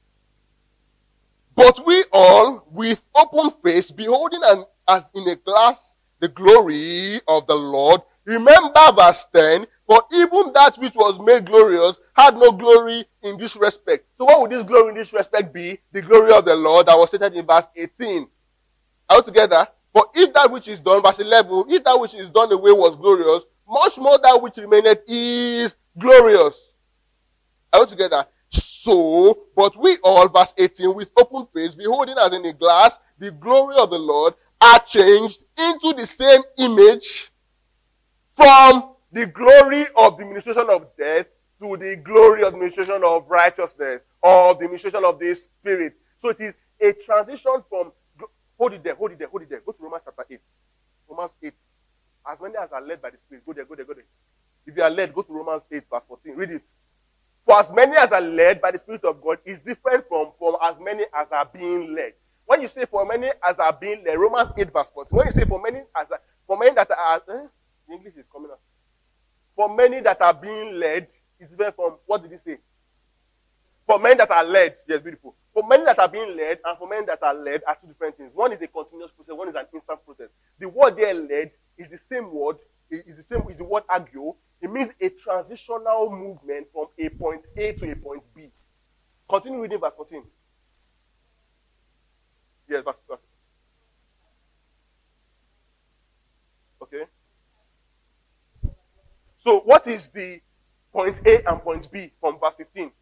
But we all, with open face, beholding and as in a glass the glory of the Lord. Remember verse ten, for even that which was made glorious had no glory in this respect. So what would this glory in this respect be? The glory of the Lord that was stated in verse eighteen. Are we together? For if that which is done, verse eleven, if that which is done away was glorious, much more that which remaineth is glorious. Are we together? So, but we all, verse eighteen, with open face, beholding as in a glass the glory of the Lord, are changed into the same image from the glory of the ministration of death to the glory of the ministration of righteousness, or the ministration of the Spirit. So it is a transition from, hold it there, hold it there, hold it there. Go to Romans chapter eight. Romans eight. As many as are led by the Spirit, go there, go there, go there. If you are led, go to Romans eight, verse fourteen. Read it. For as many as are led by the Spirit of God is different from, from as many as are being led. When you say for many as are being led, Romans eight, verse fourteen. When you say for many as are, for many that are, eh? The English is coming up. For many that are being led is different from, what did he say? For many that are led, yes, beautiful. For many that are being led and for many that are led are two different things. One is a continuous process, one is an instant process. The word there, led, is the same word, is the same, is the word agio. It means a transitional movement from a point A to a point B. Continue reading verse fourteen. Yes, verse, verse. Okay. So what is the point A and point B from verse fifteen?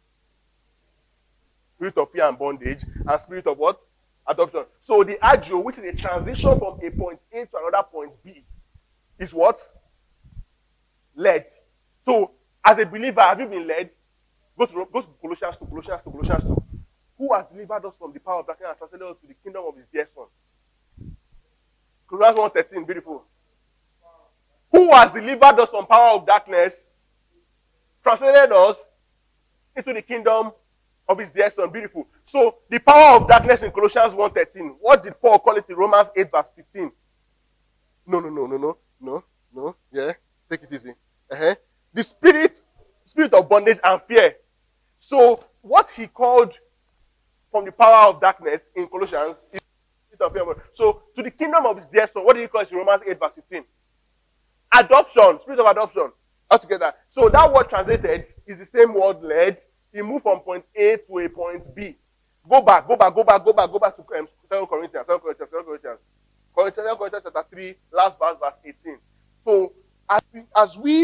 Spirit of fear and bondage, and spirit of what? Adoption. So the agio, which is a transition from a point A to another point B, is what? Led. So as a believer, have you been led? Go to, go to Colossians two, Colossians two, Colossians two. Who has delivered us from the power of darkness and translated us to the kingdom of his dear son? Colossians one thirteen, beautiful. Who has delivered us from power of darkness, translated us into the kingdom of his dear son. Beautiful. So the power of darkness in Colossians one thirteen. What did Paul call it in Romans eight verse fifteen? No, no, no, no, no, no, no. Yeah, take it easy. Uh-huh. The spirit, spirit of bondage and fear. So what he called from the power of darkness in Colossians is spirit of fear. So to the kingdom of his dear son, what did he call it in Romans eight verse fifteen? Adoption, spirit of adoption. Altogether. So that word translated is the same word led. He moved from point A to a point B. Go back, go back, go back, go back, go back to um, Second Corinthians, Second Corinthians, Second Corinthians. Corinthians, Second Corinthians chapter three, last verse, verse eighteen. So as we, as we,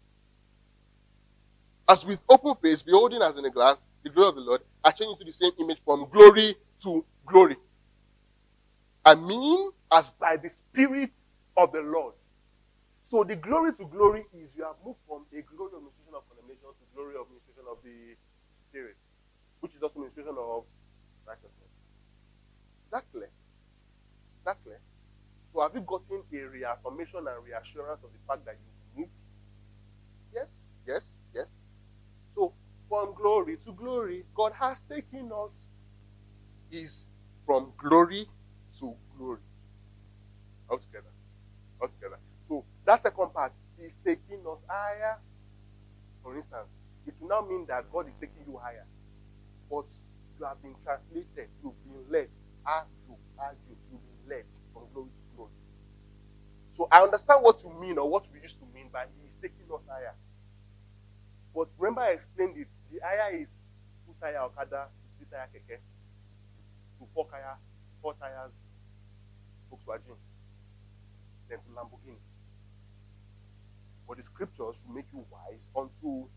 as with open face, beholding as in a glass, the glory of the Lord, are changed into the same image from glory to glory. I mean, as by the Spirit of the Lord. So the glory to glory is you have moved from a glory of ministration of condemnation to glory of ministration of the Spirit, which is also ministration of righteousness. Is that clear? Is that clear? So have you gotten a reaffirmation and reassurance of the fact that you moved? Yes, yes, yes. So from glory to glory, God has taken us is from glory to glory. All together. All together. So that second part is taking us higher. For instance, it will now mean that God is taking you higher. But you have been translated, you've been led. As you, as you, you've been led from glory to glory. So I understand what you mean or what we used to mean by He is taking us higher. But remember I explained it. The higher is two tire Okada, three tire Keke, to four tire, four tires Volkswagen, then to Lamborghini. But the scriptures should make you wise unto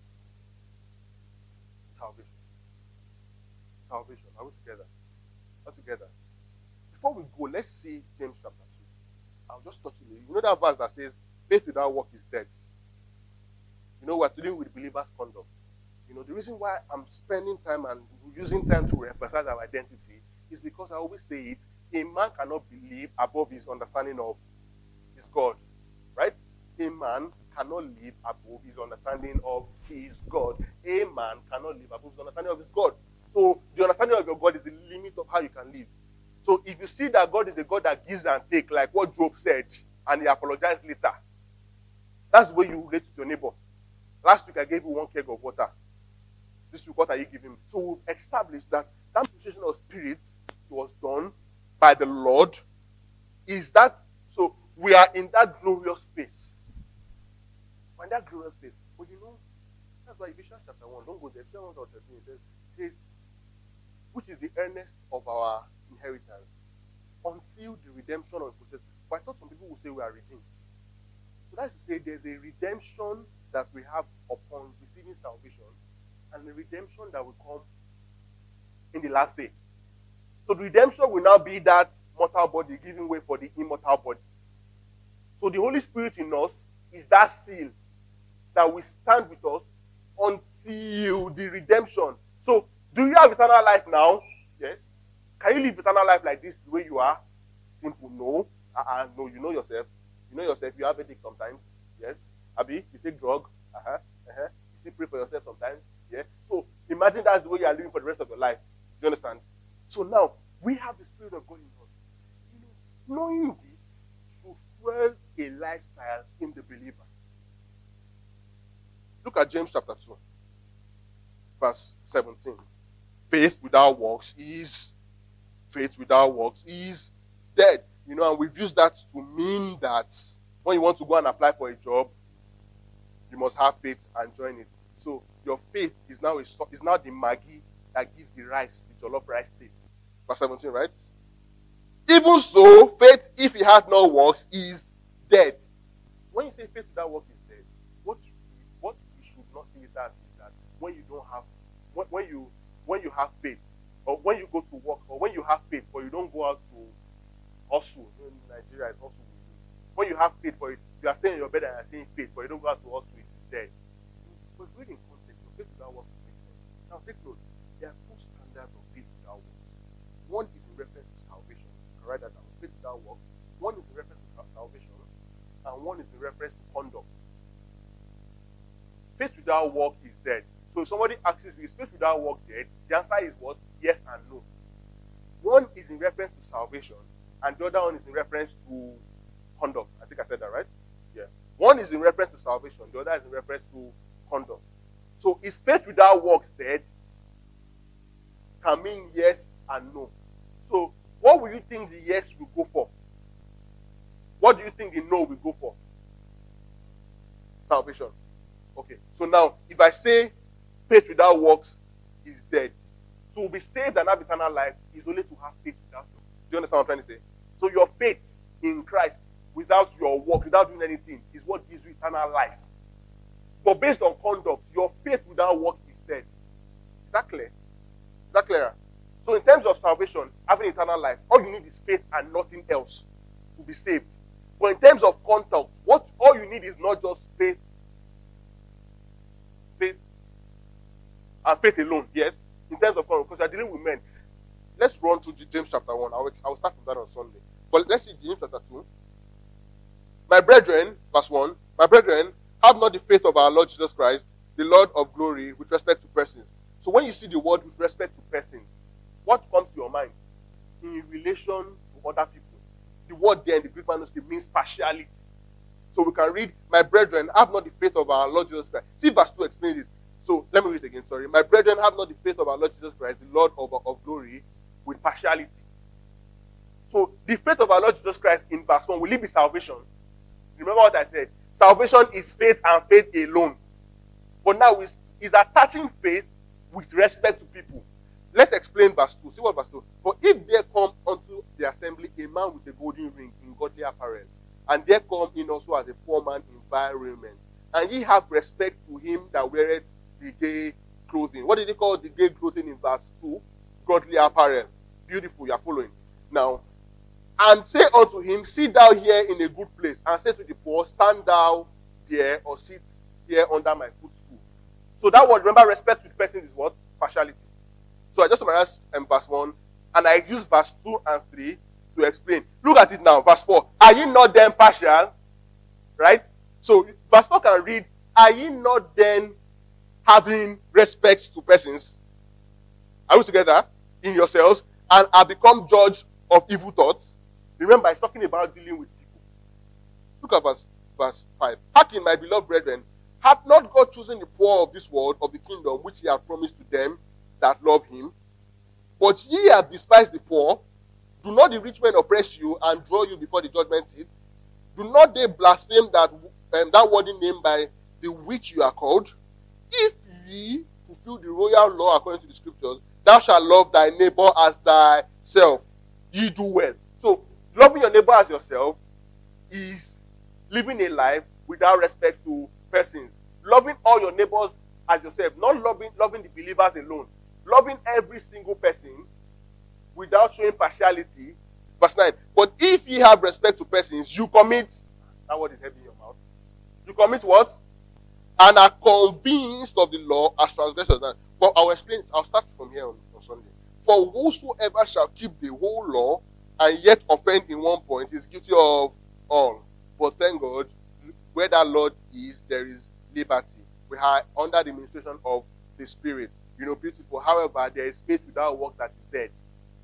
salvation. Salvation. Are we together? Are we together? Before we go, let's see James chapter two. I'll just touch it. You know that verse that says, faith without work is dead. You know, we're dealing with believers' conduct. You know, the reason why I'm spending time and using time to emphasize our identity is because I always say it, a man cannot believe above his understanding of his God. Right? A man cannot live above his understanding of his God. A man cannot live above his understanding of his God. So the understanding of your God is the limit of how you can live. So if you see that God is a God that gives and takes, like what Job said, and he apologized later, that's the way you relate to your neighbor. Last week I gave you one keg of water. This week, what are you giving? To establish that that position of spirit was done by the Lord. Is that so? We are in that glorious space. We're in that glorious space. But you know, that's why Ephesians chapter one, don't go there. Ephesians one thirteen, it says, says, which is the earnest of our inheritance until the redemption of the possession. But I thought some people would say we are redeemed. So that's to say there's a redemption that we have upon receiving salvation and a redemption that will come in the last day. So the redemption will now be that mortal body giving way for the immortal body. So the Holy Spirit in us is that seal that will stand with us until the redemption. So do you have eternal life now? Yes. Can you live eternal life like this the way you are? Simple, no. Uh-uh, no, you know yourself. You know yourself. You have headache sometimes. Yes. Abi, you take drug. Uh-huh. Uh-huh. You still pray for yourself sometimes. Yeah. So imagine that's the way you are living for the rest of your life. Do you understand? So now we have the Spirit of God in us. You know, knowing this should fuel a lifestyle in the believer. Look at James chapter two, verse seventeen. Faith without works is faith without works is dead. You know, and we've used that to mean that when you want to go and apply for a job, you must have faith and join it. So your faith is now a, is now the Maggi that gives the rice, the jollof rice taste. Verse seventeen, right? Even so, faith, if it had no works, is dead. When you say faith without works is dead, what you, what we should not see that is that when you don't have, when, when you when you have faith, or when you go to work, or when you have faith, but you don't go out to hustle. In Nigeria, it's hustle. When you have faith, but you are staying in your bed and you are saying faith, but you don't go out to hustle, it is dead. But reading context, faith without works makes sense. Now take note, there are two standards of faith without works. One is in reference to salvation. I write that down. Faith without works. One is in reference to salvation, and one is in reference to conduct. Faith without work is dead. So if somebody asks you, is faith without work dead? The answer is what? Yes and no. One is in reference to salvation, and the other one is in reference to conduct. I think I said that right? Yeah. One is in reference to salvation, the other is in reference to conduct. So is faith without works dead? Can mean yes and no. So what will you think the yes will go for? What do you think the no will go for? Salvation. Okay. So now, if I say faith without works is dead, to be saved and have eternal life is only to have faith without works. Do you understand what I'm trying to say? So your faith in Christ without your work, without doing anything, is what gives you eternal life. But based on conduct, your faith without work is dead. Is that clear? Is that clearer? So in terms of salvation, having eternal life, all you need is faith and nothing else to be saved. But in terms of conduct, what all you need is not just faith, faith, and faith alone, yes? In terms of conduct, because you're dealing with men. Let's run through James chapter one. I will, I will start from that on Sunday. But let's see James chapter two. My brethren, verse one, my brethren, have not the faith of our Lord Jesus Christ, the Lord of glory, with respect to persons. So when you see the word with respect to persons, what comes to your mind? In relation to other people. The word there in the Greek manuscript means partiality. So we can read, my brethren, have not the faith of our Lord Jesus Christ. See verse two explains this. So let me read it again, sorry. My brethren, have not the faith of our Lord Jesus Christ, the Lord of, of glory, with partiality. So the faith of our Lord Jesus Christ in verse one, will it be salvation? Remember what I said? Salvation is faith and faith alone. But now is is attaching faith with respect to people. Let's explain verse two. See what verse two. For if there come unto the assembly a man with a golden ring in godly apparel, and there come in also as a poor man in vile raiment, and ye have respect to him that weareth the gay clothing. What did he call the gay clothing in verse two? Godly apparel. Beautiful, you are following. Now, and say unto him, sit thou here in a good place, and say to the poor, stand thou there, or sit here under my footstool. So that word, remember, respect to the person is what? Partiality. So I just summarized um, verse one, and I use verse two and three to explain. Look at it now, verse four. Are ye not then partial? Right? So verse four can read, are ye not then having respect to persons? Are we together? In yourselves, and are become judge of evil thoughts? Remember, it's talking about dealing with people. Look at verse, verse five. Hearken, my beloved brethren, hath not God chosen the poor of this world, of the kingdom, which he hath promised to them that love him? But ye have despised the poor. Do not the rich men oppress you and draw you before the judgment seat? Do not they blaspheme that, um, that worthy name by the which you are called? If ye fulfill the royal law according to the scriptures, thou shalt love thy neighbor as thyself. Ye do well. So, loving your neighbor as yourself is living a life without respect to persons. Loving all your neighbors as yourself, not loving, loving the believers alone. Loving every single person without showing partiality. Verse nine. But if ye have respect to persons, you commit, that word is heavy in your mouth. You commit what? And are convinced of the law as transgressors. For I'll explain it. I'll start from here on, on Sunday. For whosoever shall keep the whole law and yet offend in one point is guilty of all. But thank God, where that Lord is, there is liberty. We are under the administration of the Spirit. You know, beautiful. However, there is faith without works that is dead.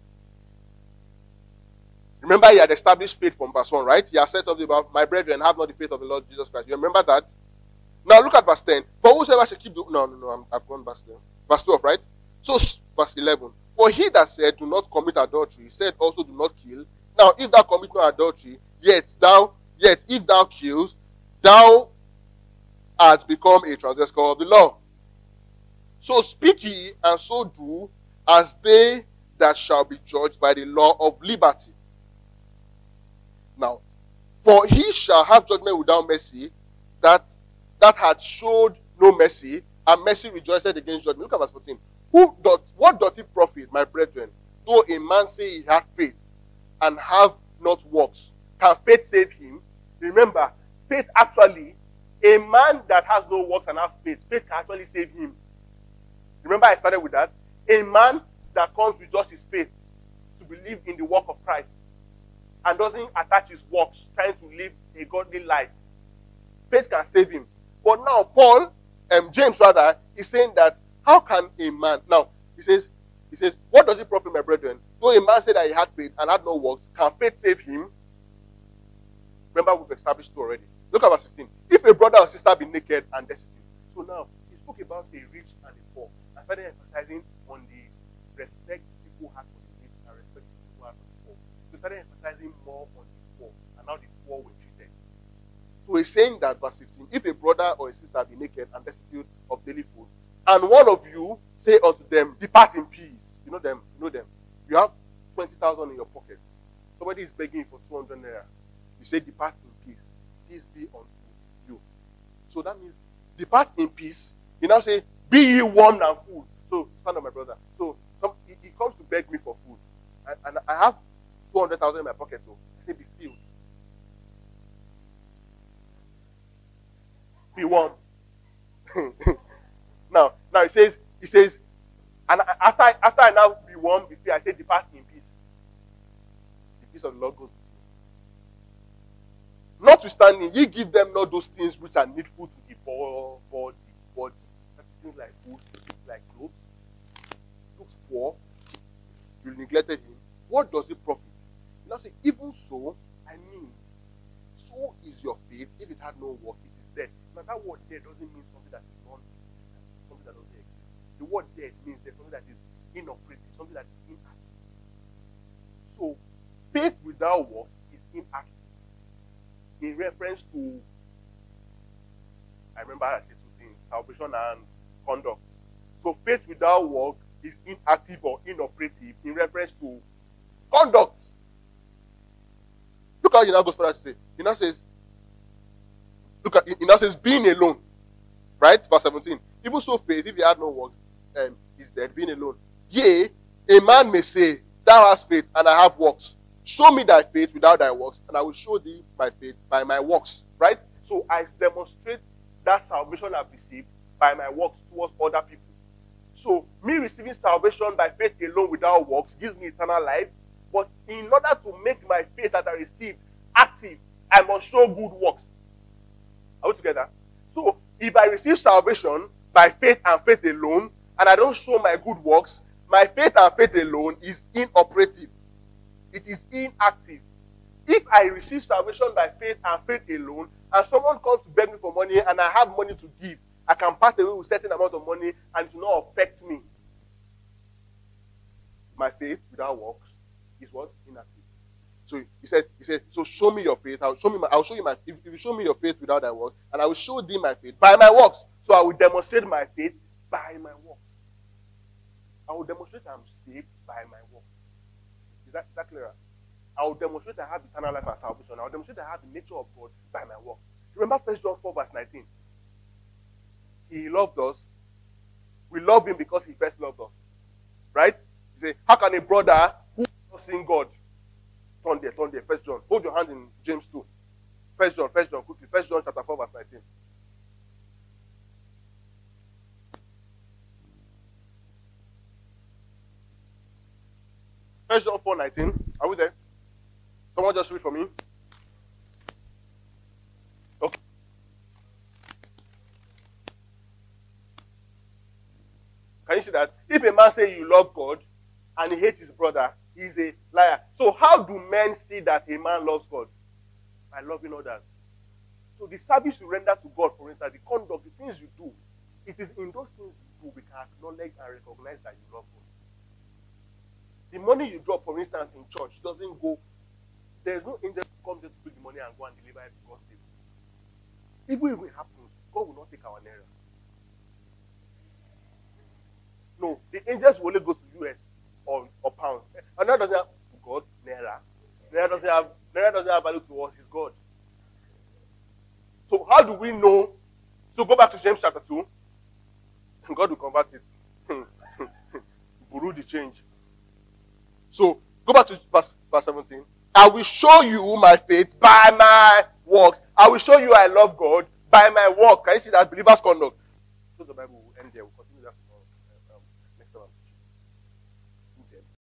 Remember, he had established faith from verse one, right? He has said something about, my brethren, have not the faith of the Lord Jesus Christ. You remember that? Now look at verse ten. For whosoever shall keep the... No, no, no, I'm, I've gone back there. Verse twelve, right? So, verse eleven. For he that said, do not commit adultery, said also, do not kill. Now, if thou commit no adultery, yet thou, yet if thou kills, thou art become a transgressor of the law. So speak ye, and so do, as they that shall be judged by the law of liberty. Now, for he shall have judgment without mercy, that that had showed no mercy, and mercy rejoiced against judgment. Look at verse fourteen. Who doth, what doth it profit, my brethren, though a man say he hath faith, and have not works? Can faith save him? Remember, faith actually, a man that has no works and has faith, faith can actually save him. Remember I started with that? A man that comes with just his faith to believe in the work of Christ and doesn't attach his works, trying to live a godly life, faith can save him. But now Paul, um, James rather, is saying that how can a man, now he says, he says, what does it profit, my brethren? Though a man said that he had faith and had no works, can faith save him? Remember, we've established two already. Look at verse fifteen. If a brother or sister be naked and destitute. So now, he spoke about a rich and a poor. I started emphasizing on the respect people have for the rich and respect people have for the poor. So he started emphasizing more on the poor and how the poor were treated. So he's saying that, verse fifteen, if a brother or a sister be naked and destitute of daily food, and one of you say unto them, depart in peace. You know them, you know them. You have twenty thousand in your pocket. Somebody is begging for two hundred naira. You say, depart in peace. Peace be unto you. So that means, depart in peace. You now say, be ye warm and full. So, stand up, my brother. So, some, he, he comes to beg me for food. And, and I have two hundred thousand in my pocket, though. I say, be filled. Be warm. now, now he says, he says, and after, after I now be warm, be filled, I say, depart in peace. The peace of the Lord goes with you. Notwithstanding, ye give them not those things which are needful to the body. body. That is things like food, like clothes. Looks poor. You neglected him. What does it profit? You now say, if it had no work, it is dead. Now that word dead doesn't mean something that is non-existent, something that doesn't exist. The word dead means there's something that is inoperative, something that is inactive. So faith without works is inactive. In reference to, I remember I said two things, salvation and conduct. So faith without work is inactive or inoperative in reference to conduct. Look how he now goes further to say. He now says, look at, he now says, being alone. Right? Verse seventeen. Even so faith, if he had no works, um, is dead, being alone. Yea, a man may say, thou hast faith, and I have works. Show me thy faith without thy works, and I will show thee my faith by my works. Right? So I demonstrate that salvation I've received by my works towards other people. So me receiving salvation by faith alone without works gives me eternal life. But in order to make my faith that I received active, I must show good works. Are we together? So if I receive salvation by faith and faith alone, and I don't show my good works, my faith and faith alone is inoperative. It is inactive. If I receive salvation by faith and faith alone, and someone comes to beg me for money and I have money to give, I can part away with a certain amount of money and it will not affect me. My faith without works is what? Inactive. So he said, he said, so show me your faith. I'll show me my, I'll show you my if, if you show me your faith without thy works, and I will show thee my faith by my works. So I will demonstrate my faith by my works. I will demonstrate I'm saved by my works. Is that, is that clearer? I will demonstrate I have eternal life and salvation. I will demonstrate I have the nature of God by my works. Remember First John four verse nineteen. He loved us. We love him because he first loved us. Right? He said, how can a brother who has not seen God turn there, turn there, First John. Hold your hand in James two. First John, First John, quickly. First John chapter four, verse nineteen. First John four nineteen. Are we there? Someone just read for me. Okay. Can you see that? If a man say you love God and he hates his brother, he's a liar. So how do men see that a man loves God? By loving others. So the service you render to God, for instance, the conduct, the things you do, it is in those things you do we can acknowledge and recognize that you love God. The money you drop, for instance, in church doesn't go. There's no angel who comes there to pick the money and go and deliver it to God's table. Even if it happens, God will not take our naira. No, the angels will only go to U S or, or pounds. And that doesn't have to God, naira. Naira doesn't have naira doesn't have value to us, it's God. So how do we know? So go back to James chapter two. God will convert it. Buru the change. So go back to verse, verse seventeen. I will show you my faith by my works. I will show you I love God by my work. Can you see that believer's conduct? So the Bible will end there. We'll continue that tomorrow. Um, next time.